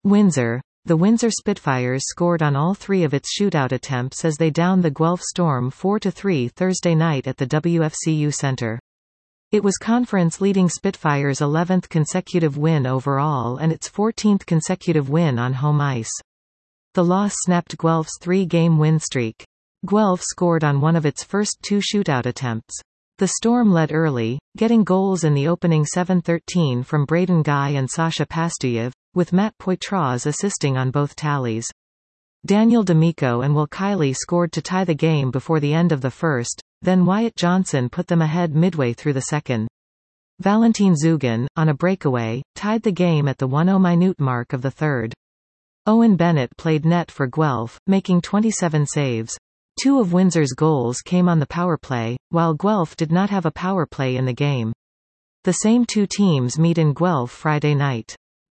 Windsor. The Windsor Spitfires scored on all three of its shootout attempts as they downed the Guelph Storm 4-3 Thursday night at the WFCU Centre. It was conference-leading Spitfires' 11th consecutive win overall and its 14th consecutive win on home ice. The loss snapped Guelph's three-game win streak. Guelph scored on one of its first two shootout attempts. The Storm led early, getting goals in the opening 7:13 from Braden Guy and Sasha Pastuyev, with Matt Poitras assisting on both tallies. Daniel D'Amico and Will Kiley scored to tie the game before the end of the first, then Wyatt Johnson put them ahead midway through the second. Valentin Zugan, on a breakaway, tied the game at the 1:0-minute mark of the third. Owen Bennett played net for Guelph, making 27 saves. Two of Windsor's goals came on the power play, while Guelph did not have a power play in the game. The same two teams meet in Guelph Friday night.